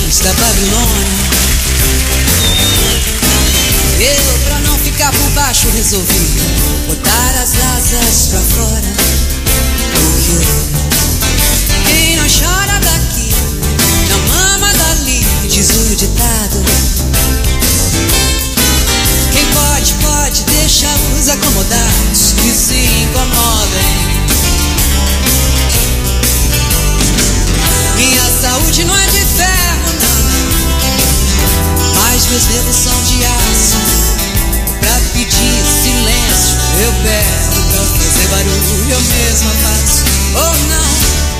jardins da Babilônia. Eu, pra não ficar por baixo, resolvi botar as asas pra fora. Porque quem não chora daqui não mama dali, diz o ditado. Quem pode, pode, deixa os acomodados que se incomodem. Minha saúde não é de ferro, não, mas meus dedos são de aço. Pra pedir silêncio eu pego, pra fazer barulho eu mesma faço. Ou não,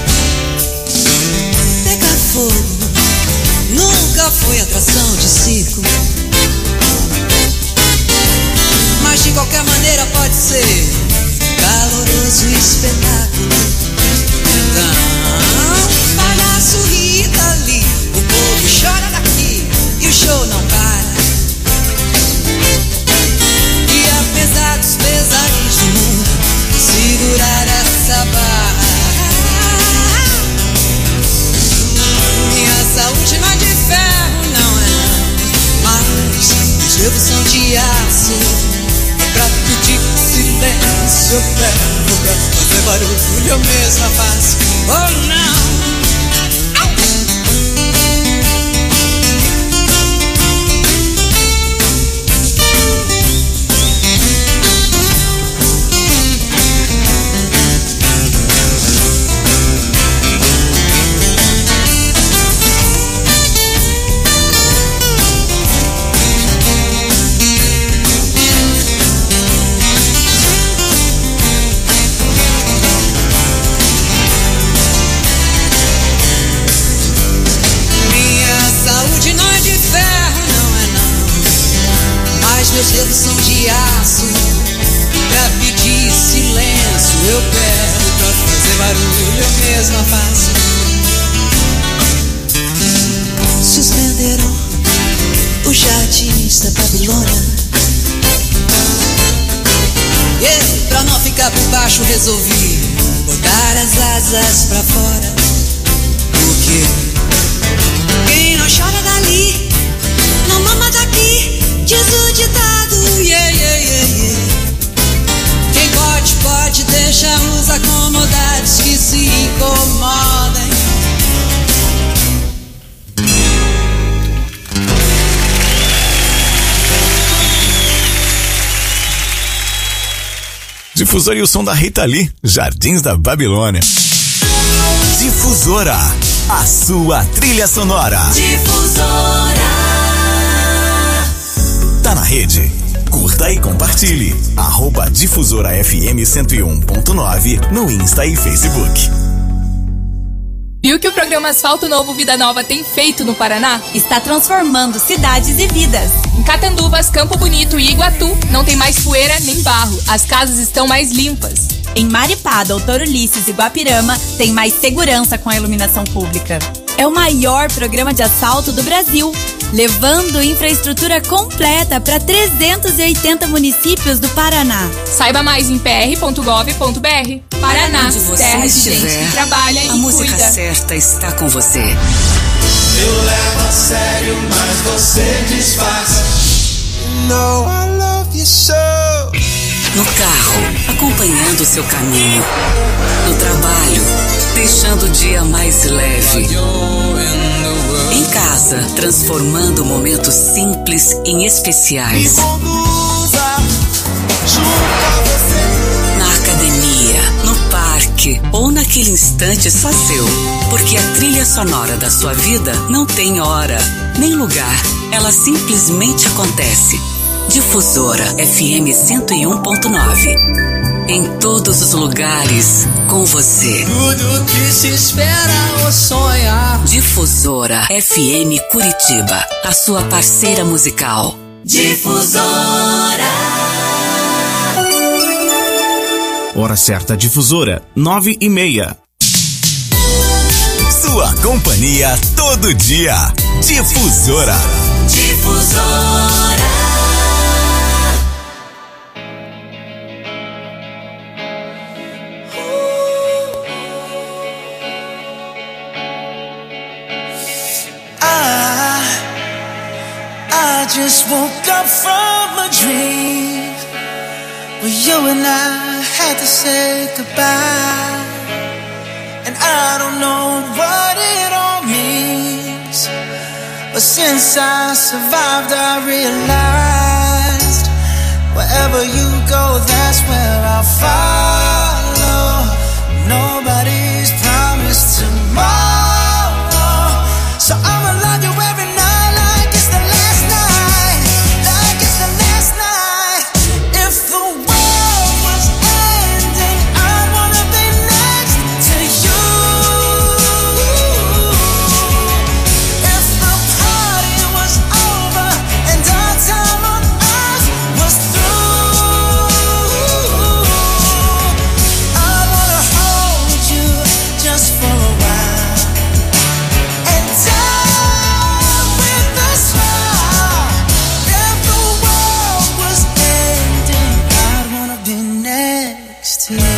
pegar fogo nunca foi atração de circo, mas de qualquer maneira pode ser caloroso espetáculo. Então, palhaço ri dali, o povo chora daqui e o show não para. E apesar dos pesares do mundo, segurar essa barra. Minha saúde não é de ferro, não é, mas os dedos são de aço. Pra pedir silêncio eu pego, pra fazer barulho eu mesma faço. Oh não. Meus dedos são de aço. Pra pedir silêncio eu pego, pra fazer barulho eu mesma faço. Suspenderam os jardins da Babilônia. Eu, pra não ficar por baixo, resolvi botar as asas pra fora. Porque quem não chora dali não mama daqui, diz o ditado, yeah, yeah, yeah, yeah. Quem pode, pode, deixa os acomodados que se incomodem. Difusora e o som da Rita Lee, Jardins da Babilônia. Difusora, a sua trilha sonora. Difusora. Tá na rede? Curta e compartilhe. @Difusora FM 101.9 no Insta e Facebook. Viu que o programa Asfalto Novo Vida Nova tem feito no Paraná? Está transformando cidades e vidas. Em Catanduvas, Campo Bonito e Iguatu não tem mais poeira nem barro. As casas estão mais limpas. Em Maripá, Doutor Ulisses e Guapirama tem mais segurança com a iluminação pública. É o maior programa de asfalto do Brasil, levando infraestrutura completa para 380 municípios do Paraná. Saiba mais em pr.gov.br. Paraná, onde você terra de estiver, gente que trabalha e a música cuida. certa está com você. Eu levo a sério, mas você disfarça. No, I love you so. No carro, acompanhando o seu caminho. No trabalho, deixando o dia mais leve. Em casa, transformando momentos simples em especiais. Na academia, no parque ou naquele instante só seu. Porque a trilha sonora da sua vida não tem hora, nem lugar. Ela simplesmente acontece. Difusora FM 101.9. Em todos os lugares, com você. Tudo que se espera ou sonha. Difusora FM Curitiba, a sua parceira musical. Difusora. Hora certa, Difusora, 9:30. Sua companhia todo dia. Difusora. Difusora. I just woke up from a dream where you and I had to say goodbye. And I don't know what it all means, but since I survived I realized wherever you go, that's where I'll follow. Nobody's promised tomorrow, so I'ma love you every night like it's the last night, like it's the last night. If the world was ending, I'd wanna be next to you. If the party was over and our time on earth was through, I wanna hold you just for a while and die with a smile. If the world was ending, I'd wanna be next to you.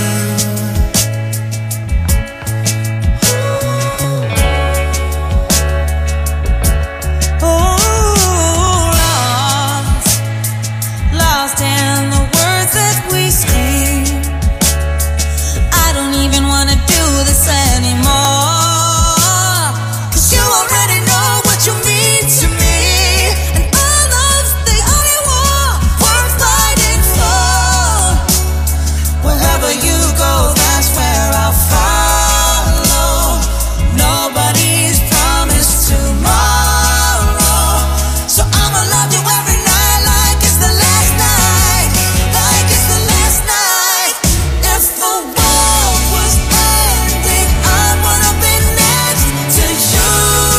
Lost in the words that we scream. I don't even wanna do this anymore, 'cause you already know what you mean to me, and our love's the only war worth fighting for. Wherever you go, that's where I'll follow. Nobody's promised tomorrow, so I'ma love you every night like it's the last night, like it's the last night. If the world was ending, I wanna be next to you.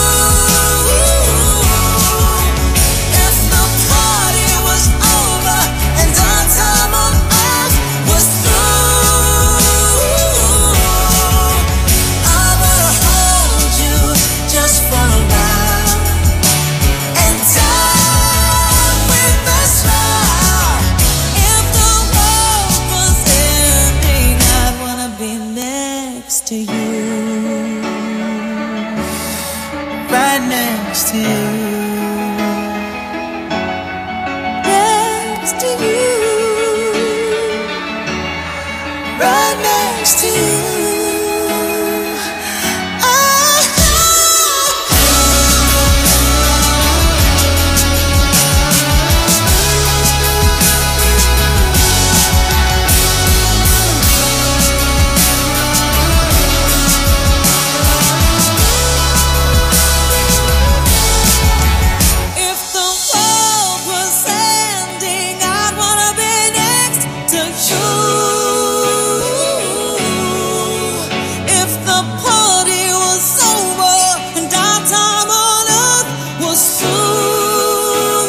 If the party was over and our time on earth was through, I wanna hold you just for a while and die with a smile. If the world was ending, I'd wanna be next to you, right next to you, next to you, right next to you. If the world was ending, I'd wanna be next to you. If the party was over and our time on earth was through,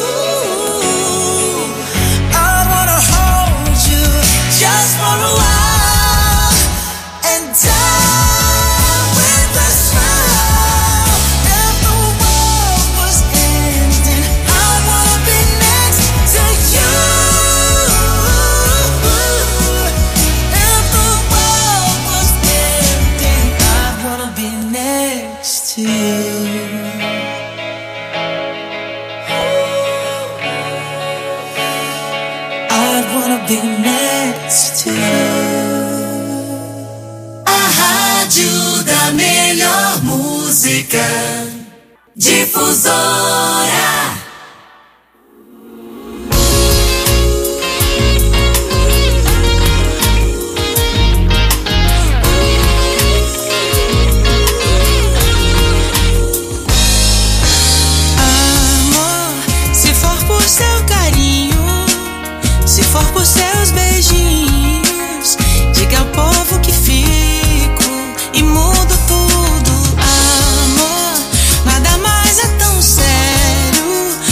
I'd wanna hold you just for a while and die with a smile. If the world was ending, I'd wanna be next to you. If the world was ending, I'd wanna be next to you. I'd wanna be next to you. A rádio da melhor música. Difusora. Amor, se for por seu carinho, se for por seus beijinhos, diga ao povo que fico e mudo tudo. Amor, nada mais é tão sério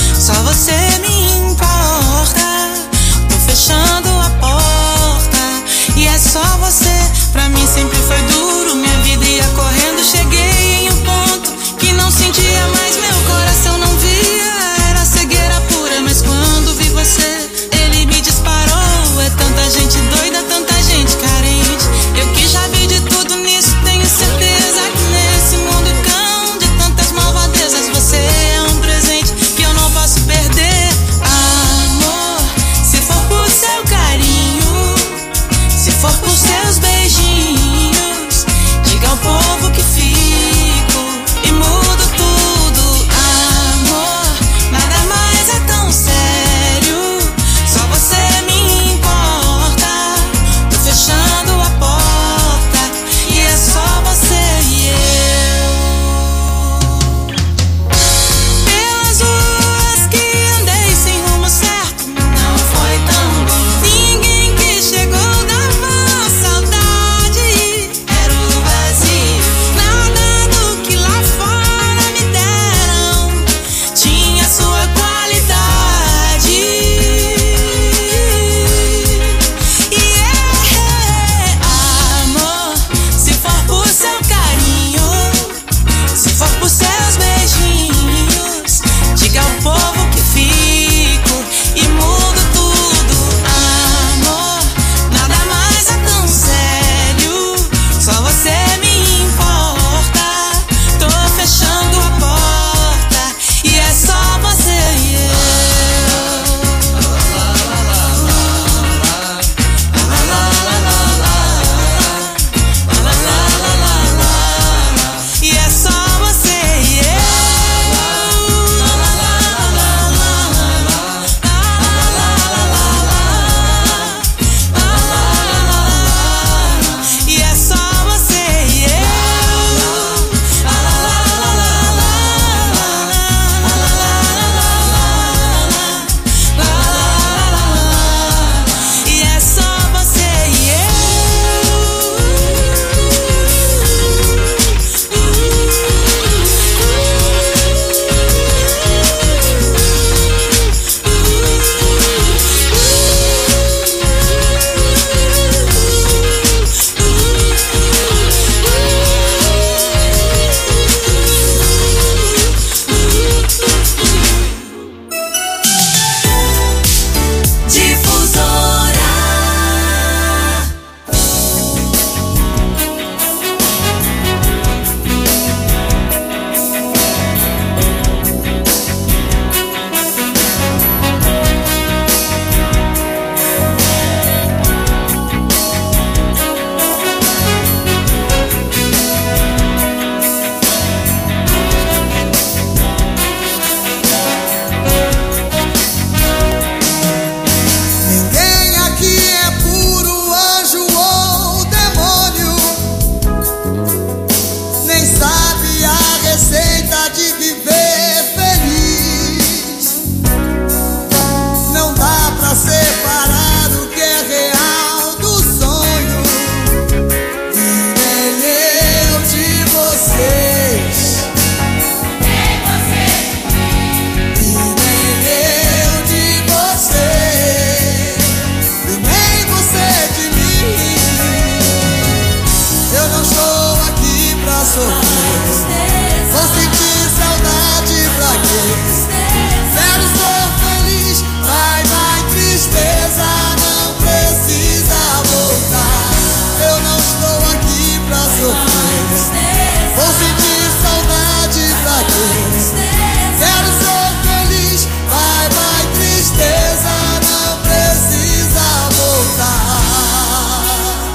sofrer. Vou sentir saudade pra quê? Quero ser feliz, vai, tristeza, não precisa voltar. Eu não estou aqui pra sofrer. Vou sentir saudade pra quê? Quero ser feliz, vai, tristeza, não precisa voltar.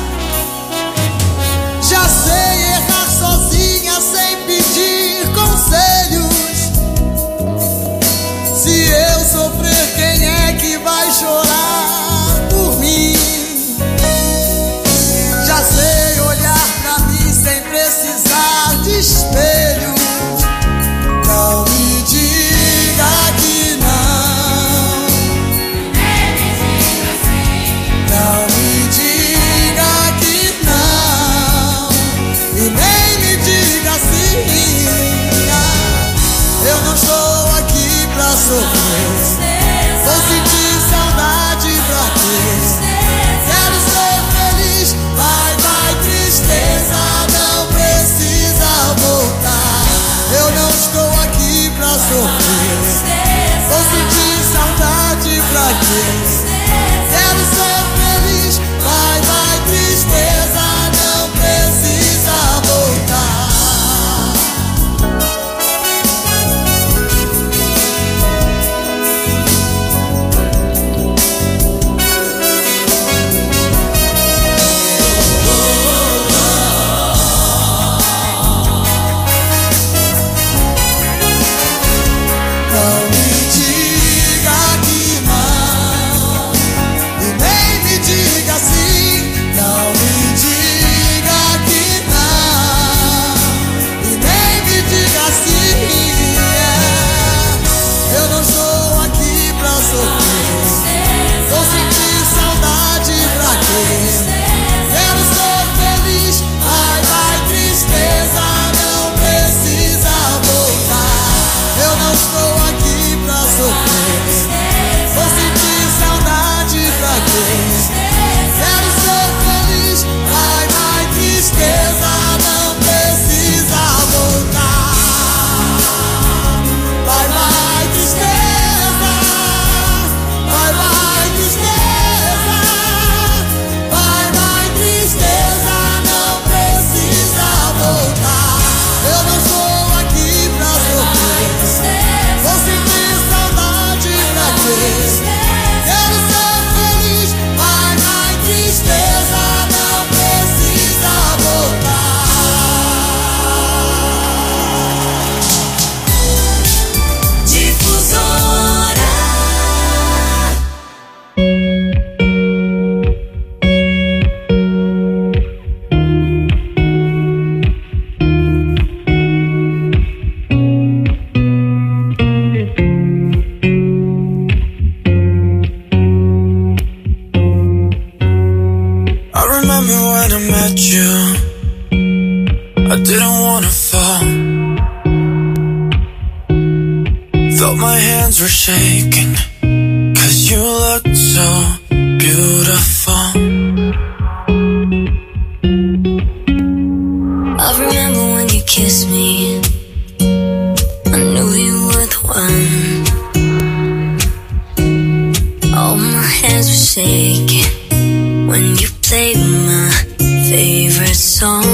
Já sei errar sozinha sem pedir conselhos. Se eu sofrer, quem é que vai chorar por mim? Já sei olhar pra mim sem precisar de espelho. Não me diga que não. Não me diga que não. E nem me diga sim. Eu não estou aqui pra sofrer. Vou sentir saudade pra quê? Quero ser feliz, vai, tristeza, não precisa voltar. Eu não estou aqui pra sofrer. Vou sentir saudade pra quê? Quero ser feliz, vai, tristeza, não precisa voltar. Não me diga que não, e nem me diga sim. Não me diga que não, e nem me diga sim. Eu não estou aqui pra sofrer. Vou sentir saudade pra quê? Quero ser feliz, vai, tristeza, não precisa voltar. Eu não estou aqui pra sofrer. Vou sentir saudade pra quê? Quero ser feliz, vai, tristeza, não precisa voltar. Vai, tristeza, vai, tristeza, vai, tristeza, não precisa voltar. Eu não estou aqui pra sofrer. Vou sentir saudade pra quê? Quero ser feliz, vai, tristeza, não precisa voltar. Difusora. I remember when I met you, I didn't wanna fall. Felt my hands were shaking, 'cause you looked so beautiful. I remember when you kissed me. I knew you were the one. All my hands were shaking when you played my favorite song.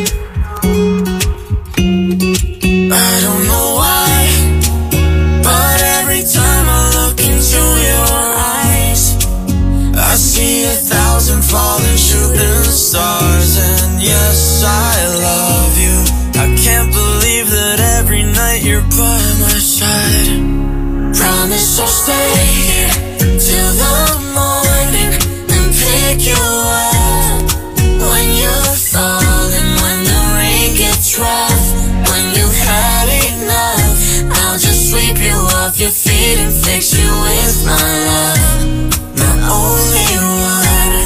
I don't know why, but every time I look into your eyes, I see 1,000 falling shooting stars. And yes, I love you. I can't believe that every night you're by my side. Promise I'll stay here till the morning and pick you up when you're falling, when the rain gets rough, when you've had enough. I'll just sweep you off your feet and fix you with my love. My only one,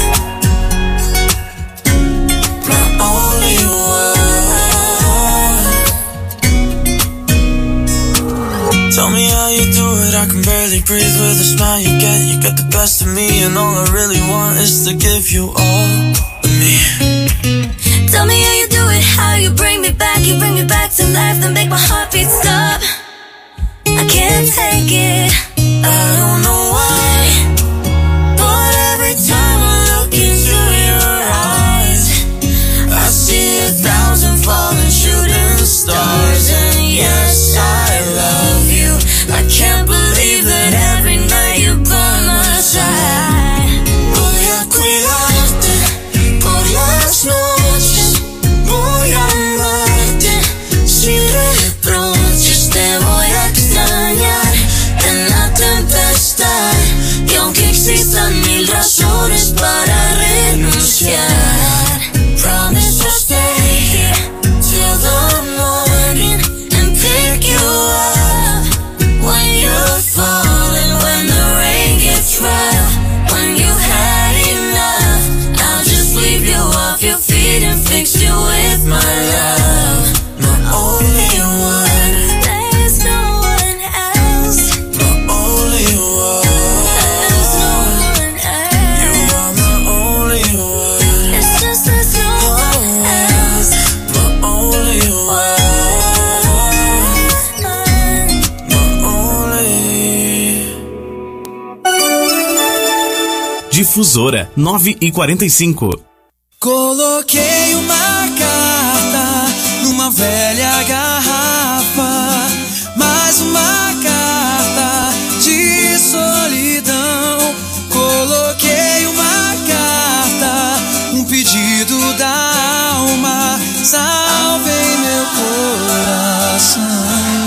my only one. Tell me how you do it, I can barely breathe with the smile you get the best of me, and all I really want is to give you all of me. Tell me how you do it, how you bring me back to life, then make my heartbeat stop. I can't take it, I don't know why, but every time I look into your eyes, I see 1,000 falling shooting stars. And yes, I love you. I can't believe that every night you're by my side. Voy a cuidarte por las noches, voy a amarte sin reproches, te voy a extrañar en la tempestad, y aunque existan 1000 razones para renunciar, promise to stay here till the morning and pick you up when you're falling, when the rain gets rough, when you've had enough. I'll just sweep you off your feet and fix you with my love. My only one. There's no one else. My only one. There's no one else. You are my only one. It's just there's no one else. My only one. My only. Difusora 9h45. Coloquei uma carta numa velha garrafa, mais uma carta de solidão. Coloquei uma carta, um pedido da alma, salvei meu coração.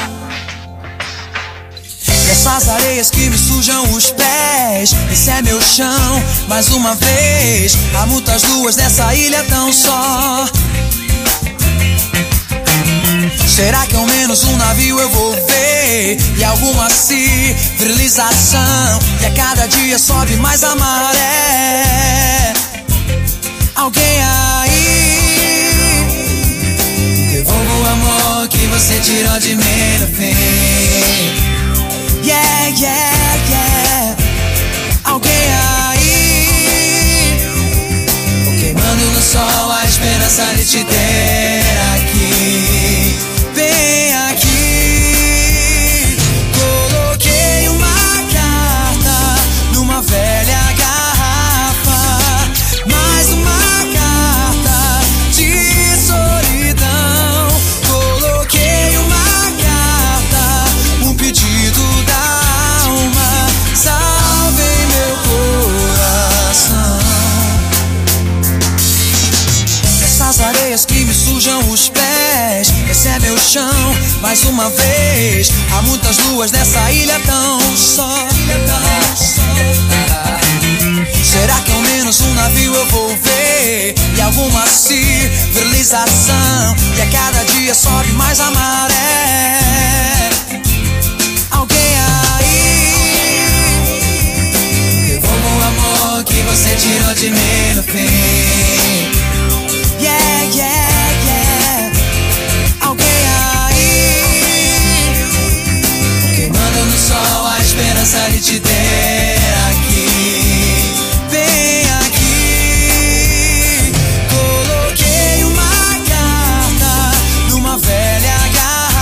Essas areias que me sujam os pés, esse é meu chão, mais uma vez. Há muitas luas nessa ilha tão só. Será que ao menos um navio eu vou ver? E alguma civilização, e a cada dia sobe mais a maré. Alguém aí, devolva o amor que você tirou de mim no fim. Yeah, yeah, yeah. Alguém aí, queimando no sol a esperança de te ter aqui, bem aqui. Coloquei uma carta numa velha garrafa, mais uma carta de solidão. Coloquei uma carta, um pedido da alma, salvei meu coração. Essas areias que me sujam os pés, esse é meu chão, mais uma vez. Há muitas luas nessa ilha tão só. Será que ao menos um navio eu vou ver? E alguma civilização, e a cada dia sobe mais a maré. Alguém aí, devolva o amor que você tirou de mim no fim. Yeah, yeah, yeah. Alguém aí, queimando no sol a esperança de te ter aqui, bem aqui. Coloquei uma carta numa velha garrafa,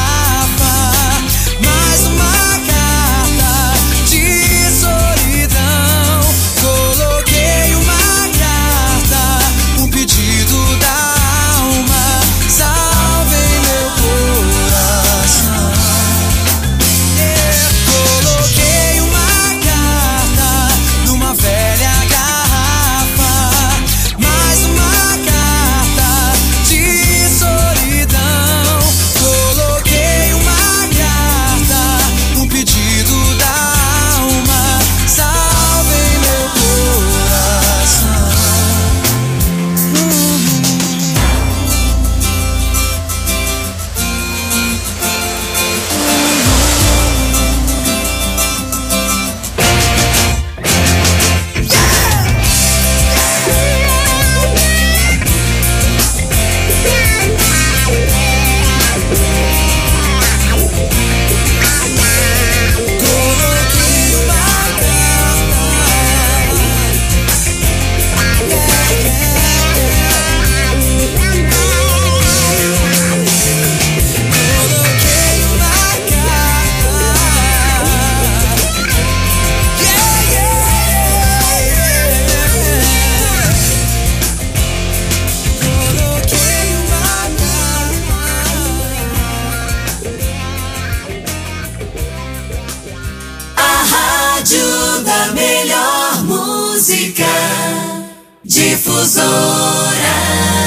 Difusora.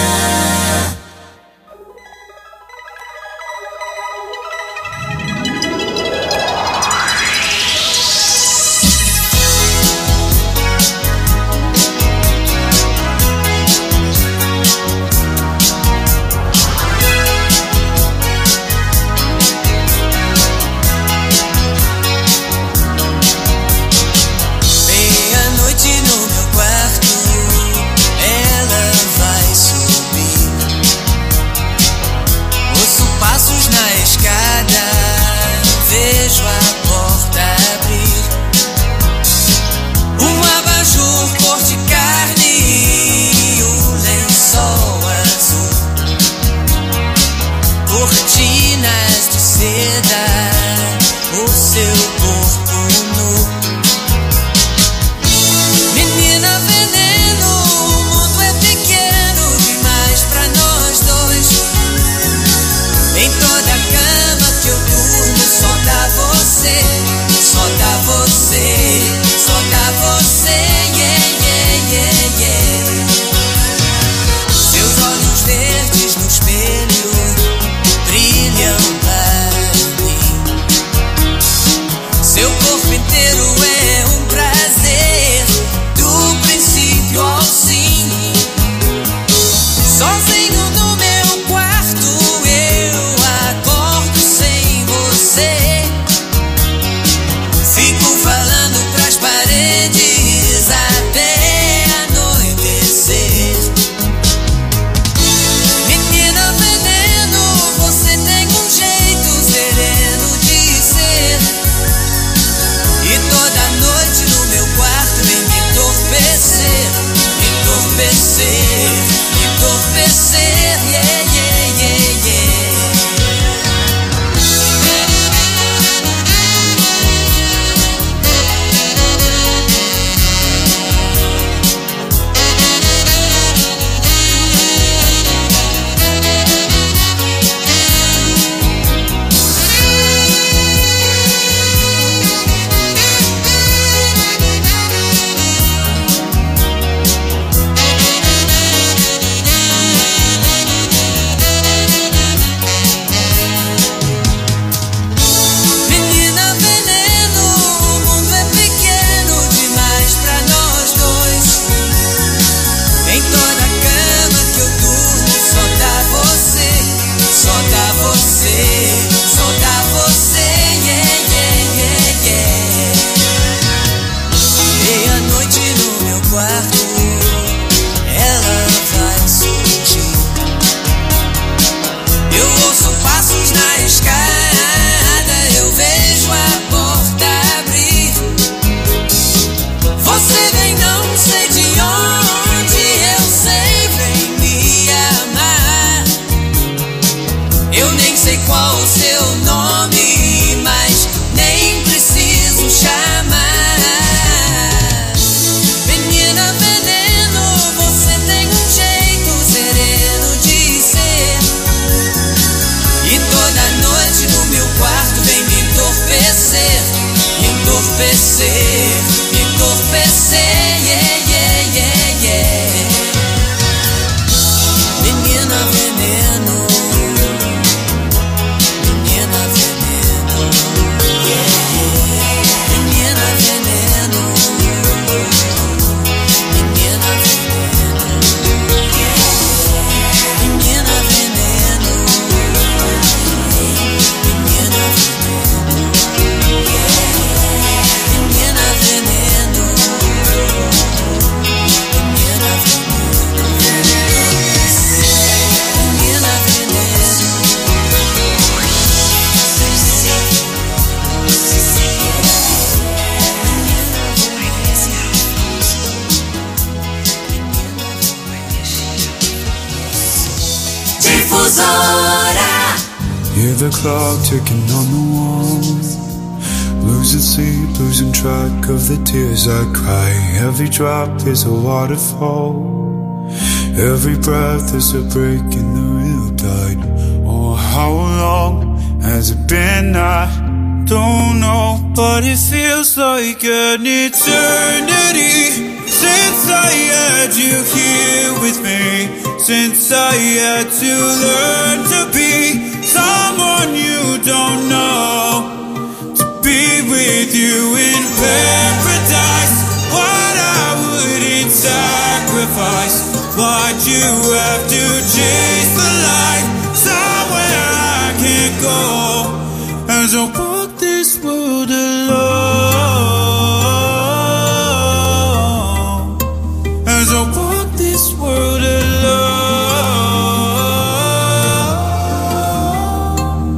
Difusora. Hear the clock ticking on the wall. Losing sleep, losing track of the tears I cry. Every drop is a waterfall. Every breath is a break in the riptide. Oh, how long has it been? I don't know, but it feels like an eternity. since I had you here with me, since I had to learn to be someone you don't know, to be with you in paradise. What I wouldn't sacrifice, why'd you have to chase the light somewhere I can't go, as I walk this world alone, as I walk this world alone.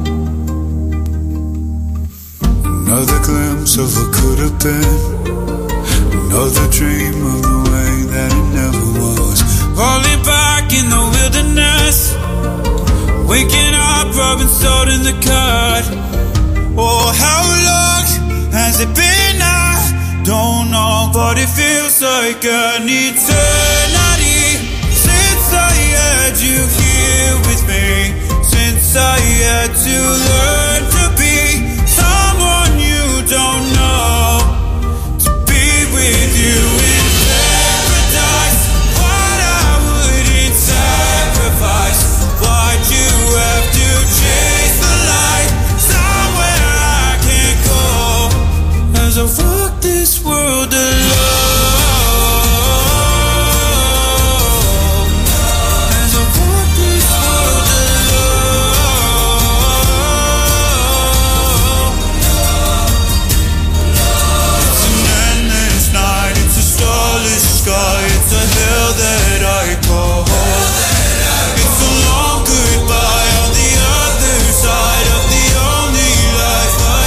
Another glimpse of what could have been, another dream of the way that it never was. Falling back in the wilderness, waking up, rubbing salt in the cut. Oh, how long has it been? I don't know, but it feels like an eternity since I had you here with me, since I had to learn to be someone you don't know, to be with you in paradise. What I wouldn't sacrifice, why'd you have to chase the light somewhere I can't go, as I walk this world alone, as I walk this world alone. It's an endless night, it's a starless sky, it's a hell that I call home. It's a long goodbye on the other side of the only life I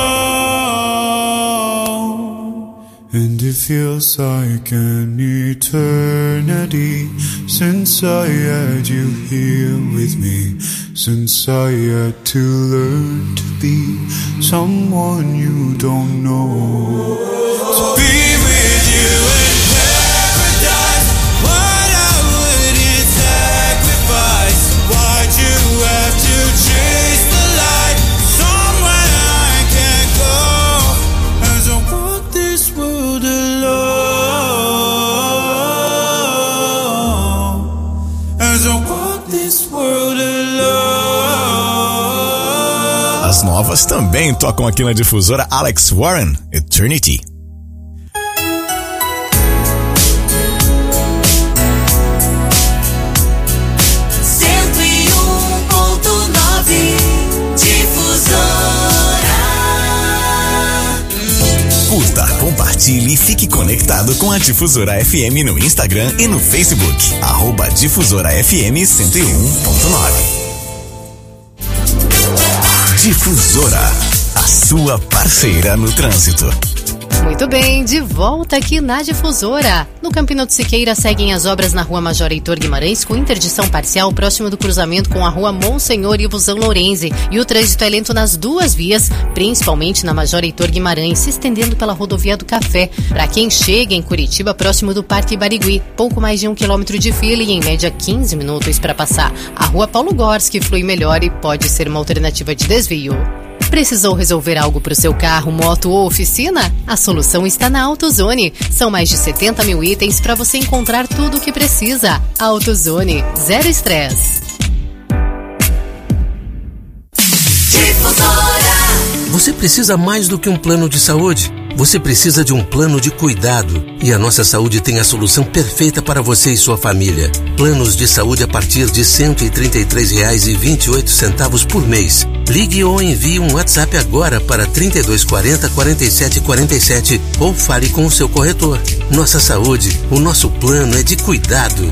know. And it feels like an eternity since I had you here with me, since I had to learn to be someone you don't know, to be with you in paradise. What I wouldn't sacrifice, why'd you have to chase the light somewhere I can't go, as I walk this world alone, as I walk this world alone. As novas também tocam aqui na difusora. Alex Warren, Eternity. Curta, compartilhe e fique conectado com a Difusora FM no Instagram e no Facebook. @Difusora FM 101.9. Difusora, a sua parceira no trânsito. Muito bem, de volta aqui na Difusora. No Campino do Siqueira seguem as obras na Rua Major Heitor Guimarães com interdição parcial próximo do cruzamento com a Rua Monsenhor Ivuzão Lourenzi. E o trânsito é lento nas duas vias, principalmente na Major Heitor Guimarães, se estendendo pela Rodovia do Café. Para quem chega em Curitiba, próximo do Parque Barigui, pouco mais de 1 quilômetro de fila e em média 15 minutos para passar. A Rua Paulo Gorski flui melhor e pode ser uma alternativa de desvio. Precisou resolver algo para o seu carro, moto ou oficina? A solução está na AutoZone. São mais de 70 mil itens para você encontrar tudo o que precisa. AutoZone, zero estresse. Você precisa mais do que um plano de saúde. Você precisa de um plano de cuidado. E a Nossa Saúde tem a solução perfeita para você e sua família. Planos de saúde a partir de R$ 133,28 por mês. Ligue ou envie um WhatsApp agora para 3240 4747 ou fale com o seu corretor. Nossa Saúde, o nosso plano é de cuidado.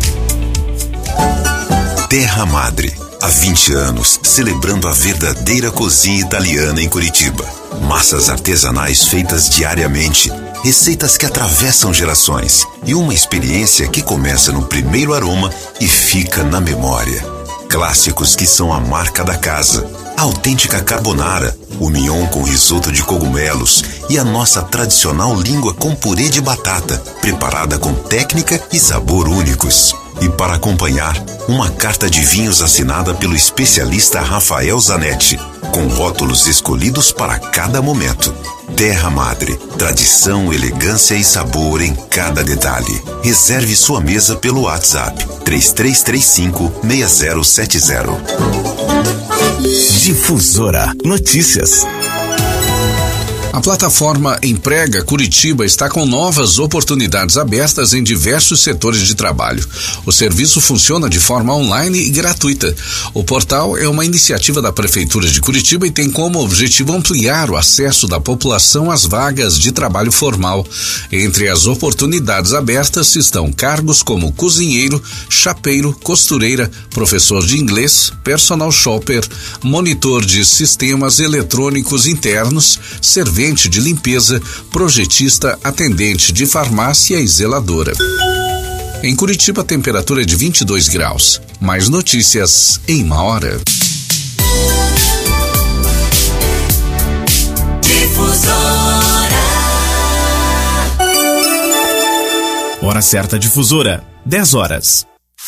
Terra Madre, há 20 anos, celebrando a verdadeira cozinha italiana em Curitiba. Massas artesanais feitas diariamente, receitas que atravessam gerações e uma experiência que começa no primeiro aroma e fica na memória. Clássicos que são a marca da casa. A autêntica carbonara, o mignon com risoto de cogumelos e a nossa tradicional língua com purê de batata, preparada com técnica e sabor únicos. E para acompanhar, uma carta de vinhos assinada pelo especialista Rafael Zanetti. com rótulos escolhidos para cada momento. Terra Madre, tradição, elegância e sabor em cada detalhe. Reserve sua mesa pelo WhatsApp 3335-6070. Difusora Notícias. A plataforma Emprega Curitiba está com novas oportunidades abertas em diversos setores de trabalho. O serviço funciona de forma online e gratuita. O portal é uma iniciativa da Prefeitura de Curitiba e tem como objetivo ampliar o acesso da população às vagas de trabalho formal. Entre as oportunidades abertas estão cargos como cozinheiro, chapeiro, costureira, professor de inglês, personal shopper, monitor de sistemas eletrônicos internos, servente de limpeza, projetista, atendente de farmácia e zeladora. Em Curitiba, a temperatura é de 22 graus. Mais notícias em 1 hora. Hora certa Difusora, 10 horas.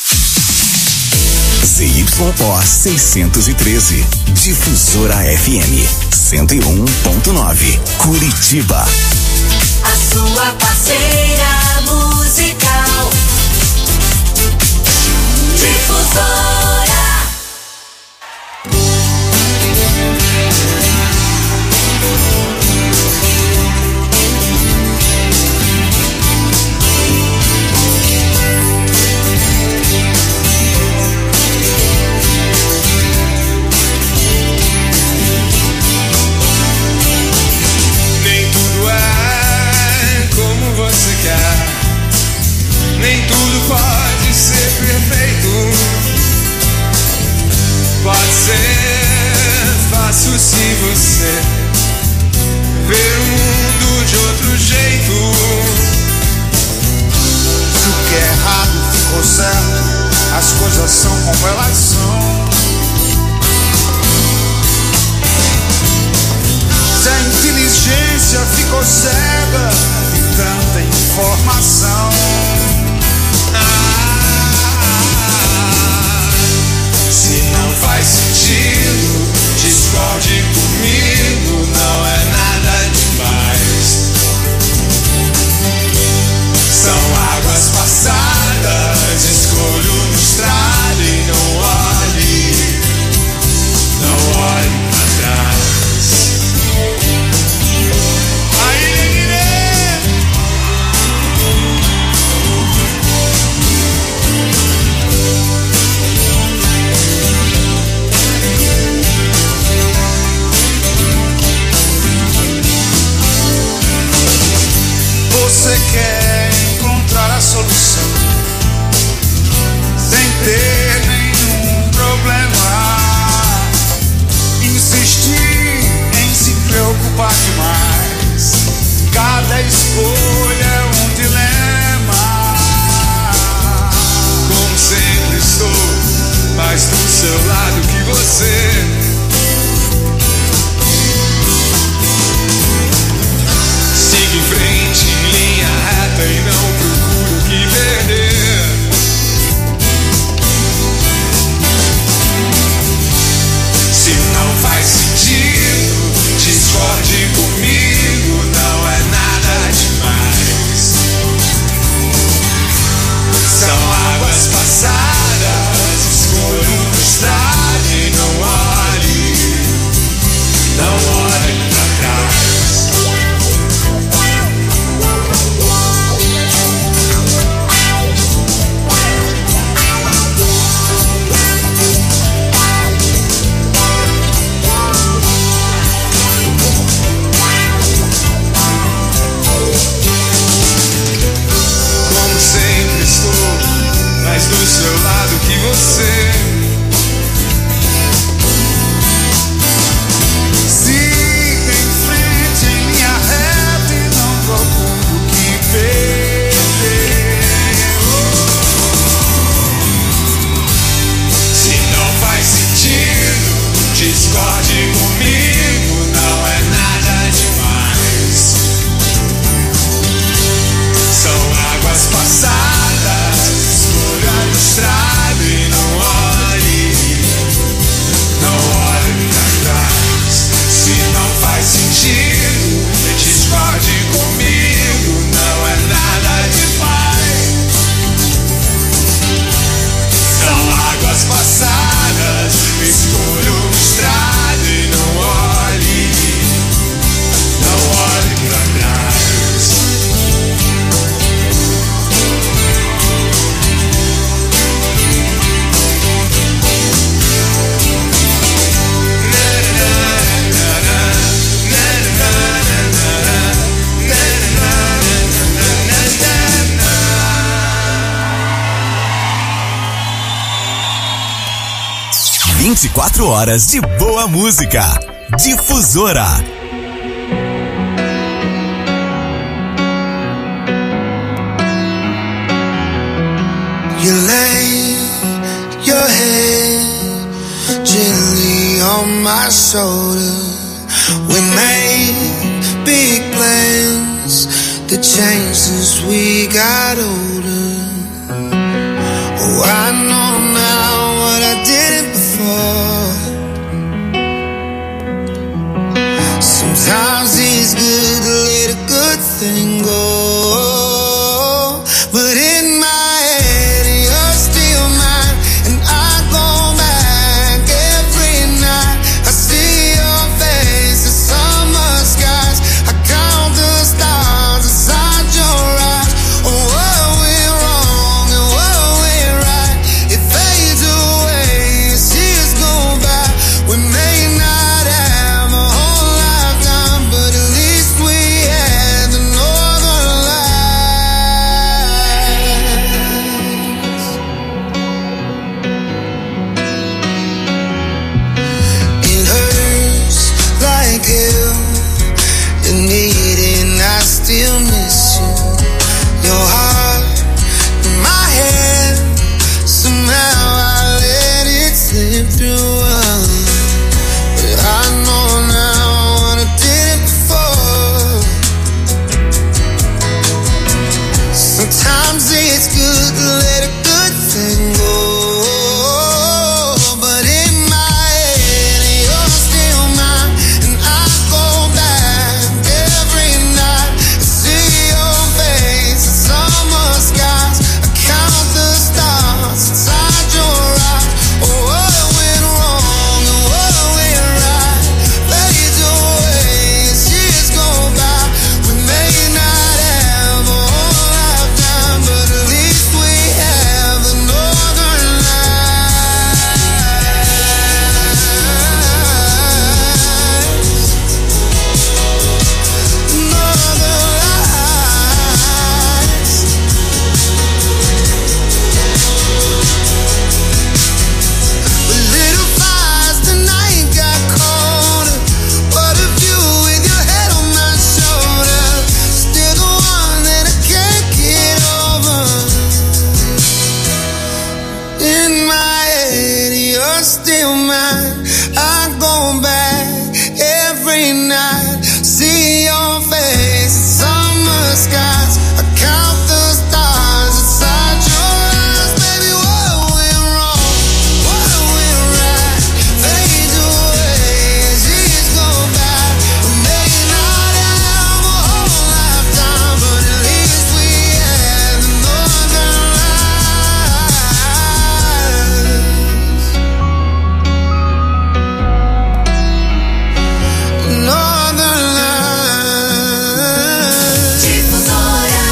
ZYO 613, Difusora FM 101.9, Curitiba. A sua parceira musical. Difusora. Nem tudo pode ser perfeito. Pode ser fácil se você ver o mundo de outro jeito. Se o que é errado ficou certo, as coisas são como elas são. Se a inteligência ficou cega de tanta informação, se não faz sentido, discorde comigo, não é nada demais. São águas passadas, escolho no estrado e não olhe pra trás. você quer encontrar a solução sem ter nenhum problema. Insistir em se preocupar demais, cada escolha é um dilema. Como sempre estou mais do seu lado que você. Siga em frente, em linha reta e não procuro o que perder. Se não faz sentido, discorde comigo, não é nada demais. São águas passadas, escolho no estrado e não olho. 24 horas de boa música. Difusora. You lay your head gently on my shoulder. We made big plans that changed as we got older. Oh, I know now what I didn't before. Sometimes it's good to let a good thing go, but in my head you're still mine, and I go back every night. I see your face, the summer skies. I count the stars inside your eyes. Oh, what went wrong and what went right? It fades away as years go by. We may not have a whole lifetime, but at least we had the northern lights. It hurts like hell. You need it and I still miss you. Your heart in my hand. Somehow I let it slip through. But I know now what I did before. Sometimes it's good to let a good thing go, but in my head you're still mine, and I go back every night. I see your face, the summer skies. I count the stars inside your eyes. Oh, what went wrong and what went right? Fades away as years go by. We may not have a whole lifetime, but at least we have the northern lights. Northern lights. But little fires tonight got colder. What if you with your head on my shoulder? Still the one that I can't get over. In my head you're still mine. I go back every night. See your face, summer skies. I count the stars inside your eyes. Baby, what went wrong? What went right? Fades away as years go by. We may not have a whole lifetime, but at least we had the northern lights. Northern lights. Difusora.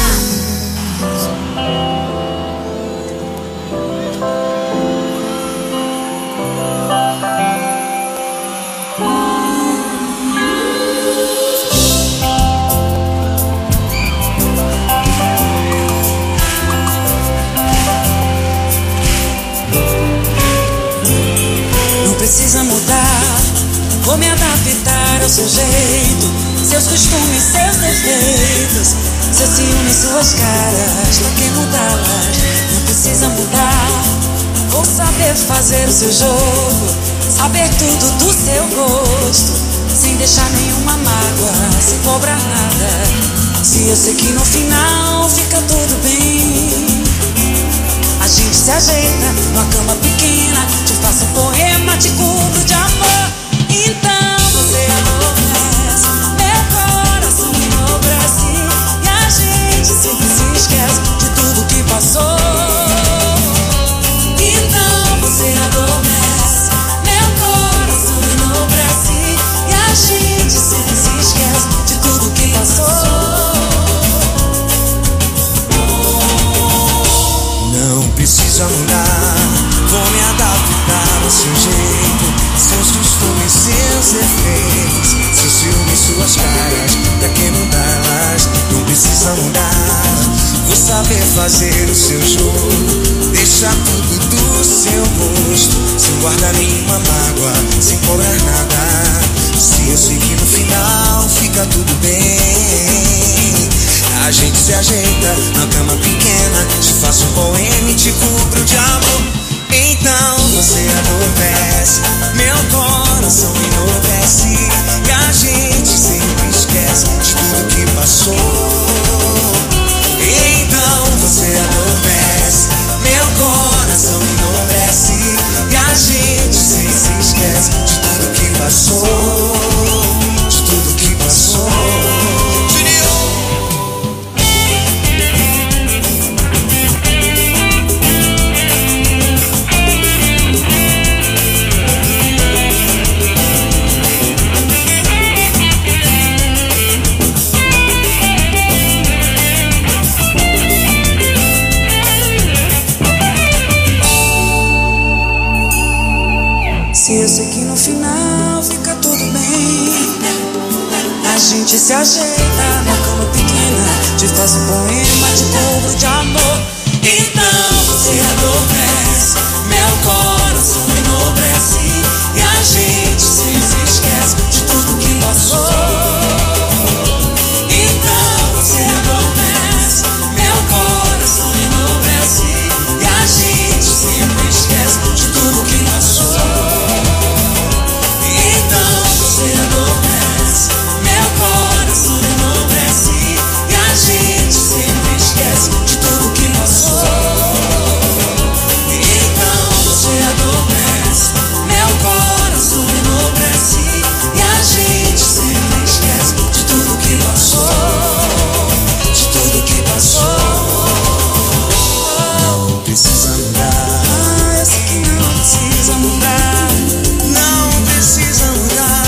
Não precisa mudar, vou me adaptar ao seu jeito, seus costumes, seus defeitos, seu ciúme, suas caras, pra que mudá-las? Não precisa mudar, vou saber fazer o seu jogo, saber tudo do seu gosto, sem deixar nenhuma mágoa, sem cobrar nada. Se eu sei que no final fica tudo bem, a gente se ajeita numa cama pequena, te faço um poema, te cubro de amor. Então você adormece, meu coração enobrece, e a gente sempre se esquece de tudo que passou. Então você adormece, meu coração enobrece, e a gente sempre se esquece de tudo que passou. Não precisa mudar, vou me adaptar ao seu jeito, seus costumes, seus efeitos, seu ciúme, suas caras, pra que mudá-las? Não precisa mudar, vou saber fazer o seu jogo, deixar tudo do seu gosto, sem guardar nenhuma mágoa, sem cobrar nada. Se eu sei que no final fica tudo bem, a gente se ajeita na cama pequena, te faço um poema e te cubro de amor. Então você adormece, meu coração enlouquece, e a gente sempre esquece de tudo que passou. Então você adormece, meu coração enlouquece, e a gente sempre esquece de tudo que passou, de tudo que passou. Se eu sei que no final fica tudo bem, a gente se ajeita na cama pequena, te faz um poema, te cubro de amor. Então você adormece, meu coração enobrece, e a gente sempre esquece de tudo que passou. Então você adormece, meu coração enobrece, e a gente sempre esquece de tudo que passou. Você adormece, meu coração enobrece, e a gente sempre esquece de tudo que passou. Então você adormece, meu coração enobrece, e a gente sempre esquece de tudo que passou, de tudo que passou. Não precisa mudar, eu sei que não precisa mudar, não precisa mudar.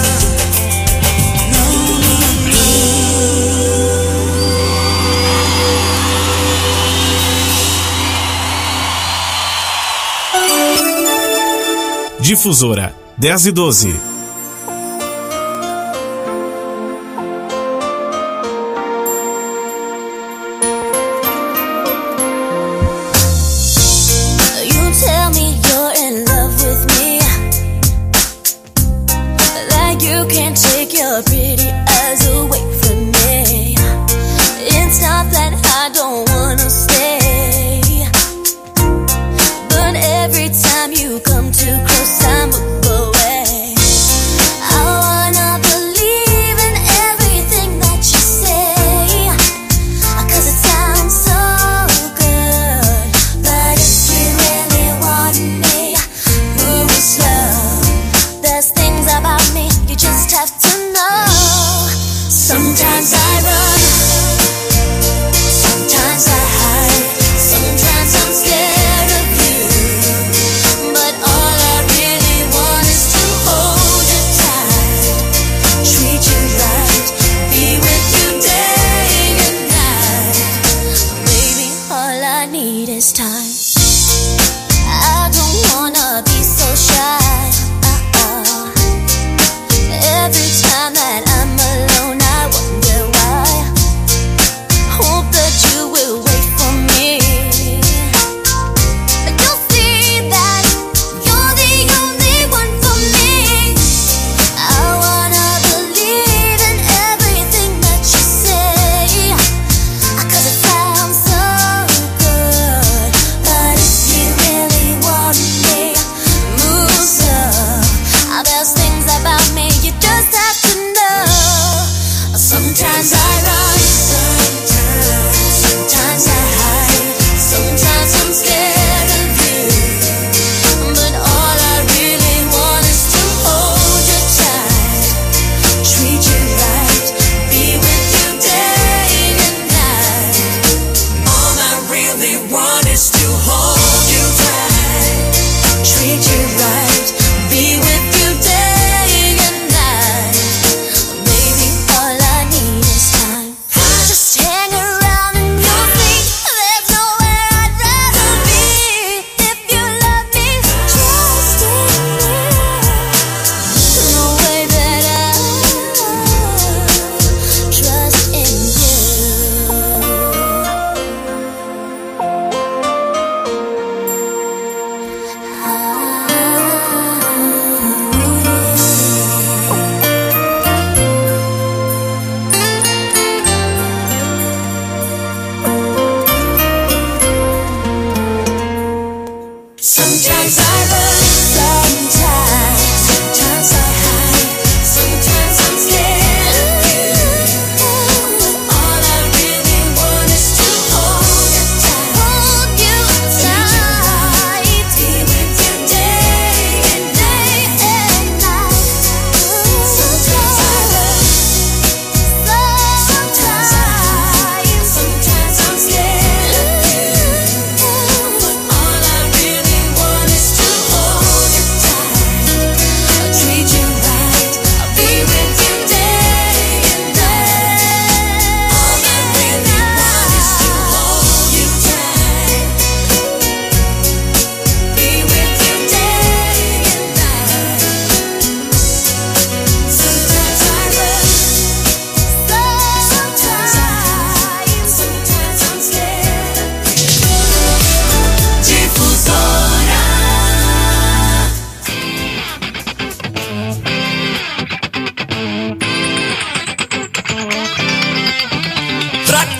Difusora 10 e 12. Every time that I'm alone, I wonder why.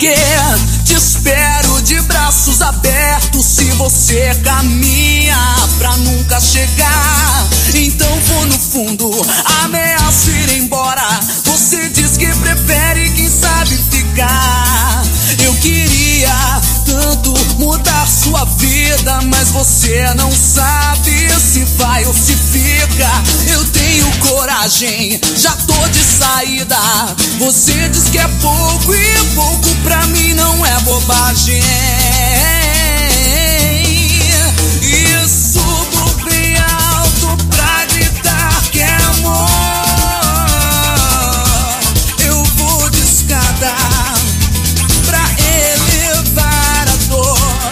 que te espero de braços abertos se você caminha pra nunca chegar. Então vou no fundo, ameaço ir embora. Você diz que prefere, quem sabe, ficar. Eu queria tanto mudar sua vida, mas você não sabe se vai ou se fica. Eu tenho coragem, já tô de saída. Você diz que é pouco e pouco pra mim não é bobagem. E subo bem alto pra gritar que é amor. Eu vou de escada pra elevar a dor.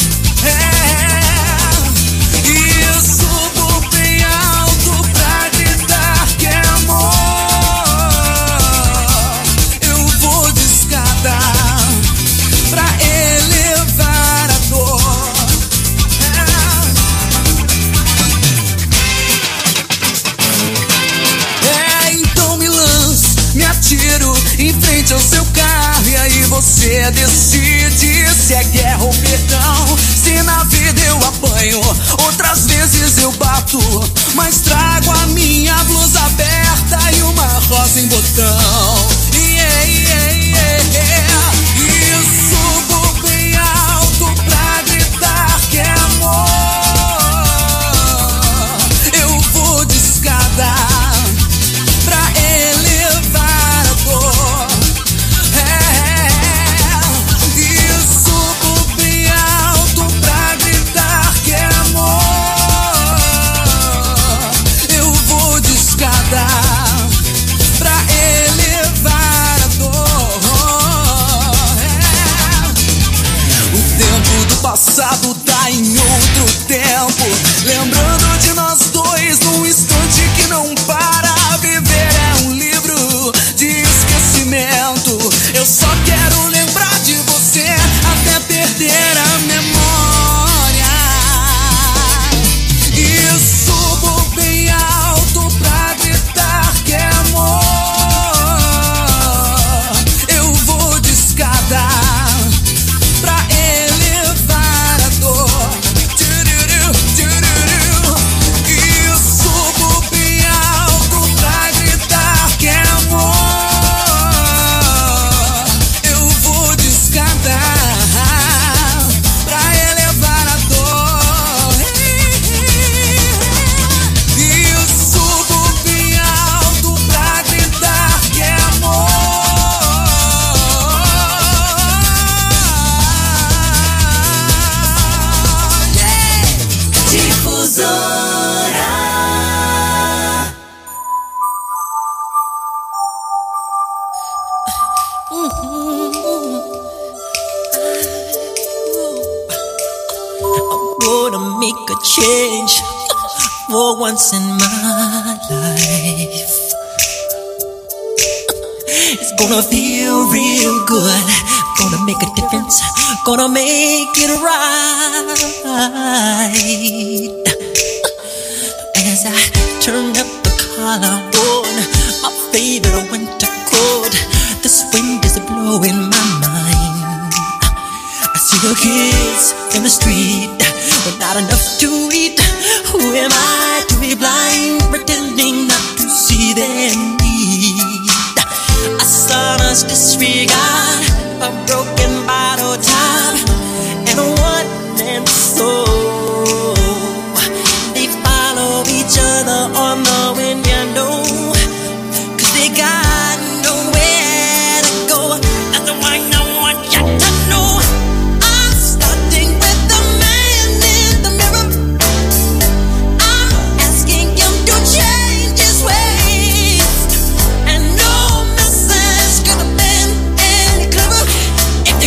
E subo bem alto pra gritar que é amor. Eu vou de escada pra elevar a dor. Então me lanço, me atiro em frente ao seu carro, e aí você decide se é guerra ou perdão. Se na vida eu apanho, outras vezes eu bato, mas trago a minha blusa aberta e uma rosa em botão. E subo bem alto pra gritar que é amor. Eu vou de escada pra elevar a dor. E subo bem alto pra gritar que é amor. Eu vou de escada pra elevar a dor. O tempo do passado tá em outro tempo, lembrando de nós dois num instante que não para. Viver é um livro de esquecimento. Eu só quero lembrar de você até perder a memória. E subo bem alto pra gritar que é amor. Eu vou de escada pra elevar a dor. E subo bem alto pra gritar que é amor. Eu vou de escada pra elevar a dor. E subo bem alto pra gritar que é amor. Difusora. I'm gonna make a change for once in my life. It's gonna feel real good. Gonna make a difference. Gonna make it right. As I turn up the collar on my favorite winter coat, this wind is blowing my mind. I see the kids in the street with not enough to eat. Who am I to be blind, pretending not to see their need? A son's disregard, a broken bottle top, and a one-man soul. They follow each other on the wind, you know, 'cause they got nowhere to go. That's why I want you to know I'm starting with the man in the mirror. I'm asking him to change his ways, and no message could have been any clearer. If